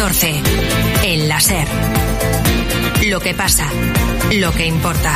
14. El La SER. Lo que pasa, lo que importa.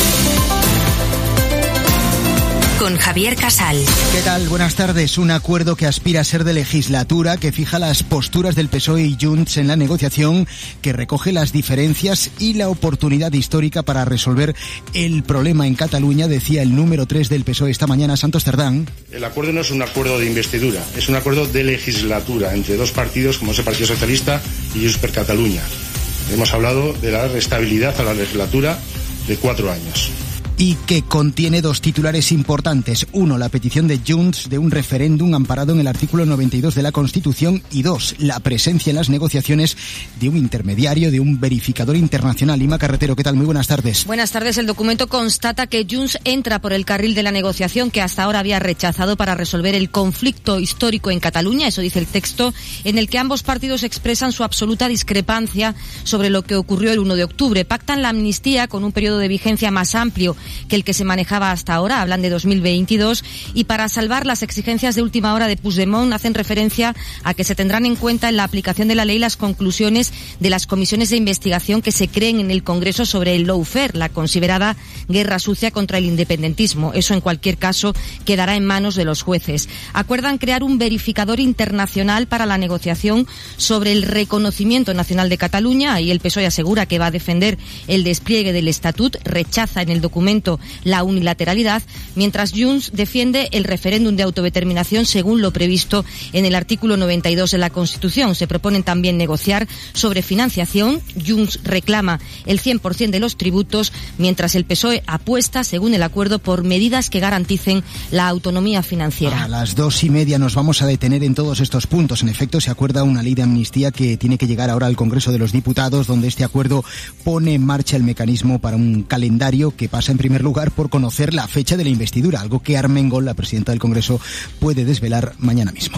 Con Javier Casal. ¿Qué tal? Buenas tardes. Un acuerdo que aspira a ser de legislatura, que fija las posturas del PSOE y Junts en la negociación, que recoge las diferencias y la oportunidad histórica para resolver el problema en Cataluña, decía el número 3 del PSOE esta mañana, Santos Cerdán. El acuerdo no es un acuerdo de investidura, es un acuerdo de legislatura entre dos partidos, como es el Partido Socialista y Junts per Catalunya. Hemos hablado de la estabilidad a la legislatura de 4 años. Y que contiene dos titulares importantes. Uno, la petición de Junts de un referéndum amparado en el artículo 92 de la Constitución. Y dos, la presencia en las negociaciones de un intermediario, de un verificador internacional. Ima Carretero, ¿qué tal? Muy buenas tardes. Buenas tardes. El documento constata que Junts entra por el carril de la negociación que hasta ahora había rechazado para resolver el conflicto histórico en Cataluña. Eso dice el texto, en el que ambos partidos expresan su absoluta discrepancia sobre lo que ocurrió el 1 de octubre. Pactan la amnistía con un periodo de vigencia más amplio que el que se manejaba hasta ahora, hablan de 2022, y para salvar las exigencias de última hora de Puigdemont hacen referencia a que se tendrán en cuenta en la aplicación de la ley las conclusiones de las comisiones de investigación que se creen en el Congreso sobre el lawfare, la considerada guerra sucia contra el independentismo. Eso, en cualquier caso, quedará en manos de los jueces. Acuerdan crear un verificador internacional para la negociación sobre el reconocimiento nacional de Cataluña. Ahí el PSOE asegura que va a defender el despliegue del Estatut, rechaza en el documento la unilateralidad, mientras Junts defiende el referéndum de autodeterminación según lo previsto en el artículo 92 de la Constitución. Se proponen también negociar sobre financiación. Junts reclama el 100% de los tributos, mientras el PSOE apuesta, según el acuerdo, por medidas que garanticen la autonomía financiera. A las 2:30 nos vamos a detener en todos estos puntos. En efecto, se acuerda una ley de amnistía que tiene que llegar ahora al Congreso de los Diputados, donde este acuerdo pone en marcha el mecanismo para un calendario que pasa en primer lugar por conocer la fecha de la investidura, algo que Armengol, la presidenta del Congreso, puede desvelar mañana mismo.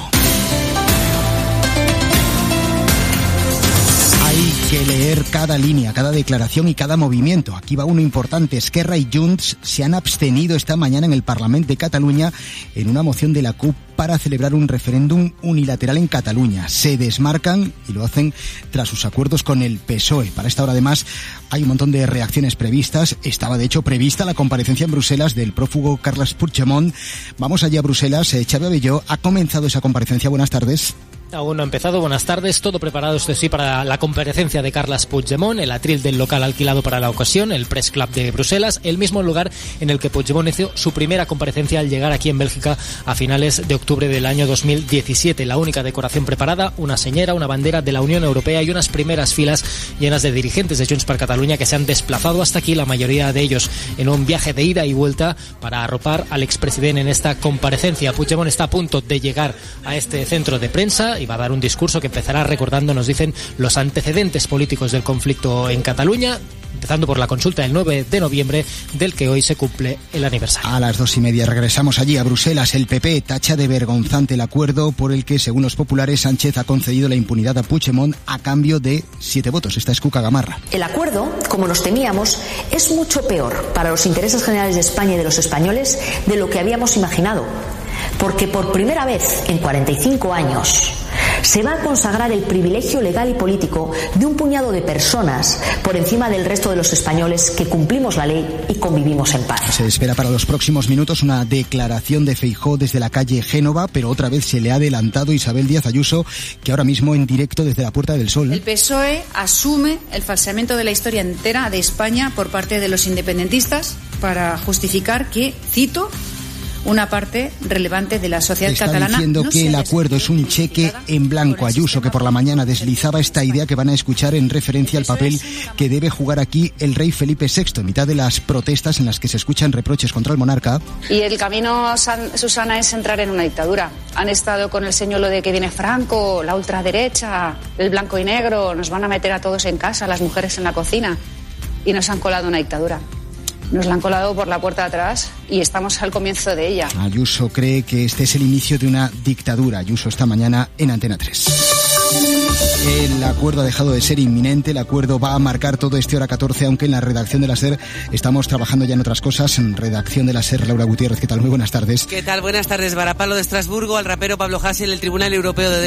Hay que leer cada línea, cada declaración y cada movimiento. Aquí va uno importante. Esquerra y Junts se han abstenido esta mañana en el Parlamento de Cataluña en una moción de la CUP para celebrar un referéndum unilateral en Cataluña. Se desmarcan y lo hacen tras sus acuerdos con el PSOE. Para esta hora, además, hay un montón de reacciones previstas. Estaba, de hecho, prevista la comparecencia en Bruselas del prófugo Carles Puigdemont. Vamos allá a Bruselas. Xavi Abelló, ha comenzado esa comparecencia. Buenas tardes. Aún no ha empezado. Buenas tardes. Todo preparado, esto sí, para la comparecencia de Carles Puigdemont, el atril del local alquilado para la ocasión, el Press Club de Bruselas, el mismo lugar en el que Puigdemont hizo su primera comparecencia al llegar aquí en Bélgica a finales de octubre del año 2017. La única decoración preparada, una señera, una bandera de la Unión Europea y unas primeras filas llenas de dirigentes de Junts per Catalunya que se han desplazado hasta aquí, la mayoría de ellos en un viaje de ida y vuelta para arropar al expresidente en esta comparecencia. Puigdemont está a punto de llegar a este centro de prensa y va a dar un discurso que empezará recordando, nos dicen, los antecedentes políticos del conflicto en Cataluña, empezando por la consulta del 9 de noviembre, del que hoy se cumple el aniversario. A las 2:30 regresamos allí a Bruselas. El PP tacha de vergonzante el acuerdo por el que, según los populares, Sánchez ha concedido la impunidad a Puigdemont a cambio de 7 votos. Esta es Cuca Gamarra. El acuerdo, como nos temíamos, es mucho peor para los intereses generales de España y de los españoles de lo que habíamos imaginado. Porque por primera vez en 45 años se va a consagrar el privilegio legal y político de un puñado de personas por encima del resto de los españoles que cumplimos la ley y convivimos en paz. Se espera para los próximos minutos una declaración de Feijóo desde la calle Génova, pero otra vez se le ha adelantado Isabel Díaz Ayuso, que ahora mismo en directo desde la Puerta del Sol. El PSOE asume el falseamiento de la historia entera de España por parte de los independentistas para justificar que, cito, una parte relevante de la sociedad catalana. Está diciendo que el acuerdo es un cheque en blanco. Ayuso, que por la mañana deslizaba esta idea que van a escuchar en referencia al papel que debe jugar aquí el rey Felipe VI, en mitad de las protestas en las que se escuchan reproches contra el monarca. Y el camino, Susana, es entrar en una dictadura. Han estado con el señuelo de que viene Franco, la ultraderecha, el blanco y negro, nos van a meter a todos en casa, las mujeres en la cocina, y nos han colado una dictadura. Nos la han colado por la puerta de atrás y estamos al comienzo de ella. Ayuso cree que este es el inicio de una dictadura. Ayuso esta mañana en Antena 3. El acuerdo ha dejado de ser inminente, el acuerdo va a marcar todo este hora 14, aunque en la redacción de la SER estamos trabajando ya en otras cosas. En redacción de la SER, Laura Gutiérrez, ¿qué tal? Muy buenas tardes. ¿Qué tal? Buenas tardes. Varapalo de Estrasburgo, al rapero Pablo Hasél, el Tribunal Europeo de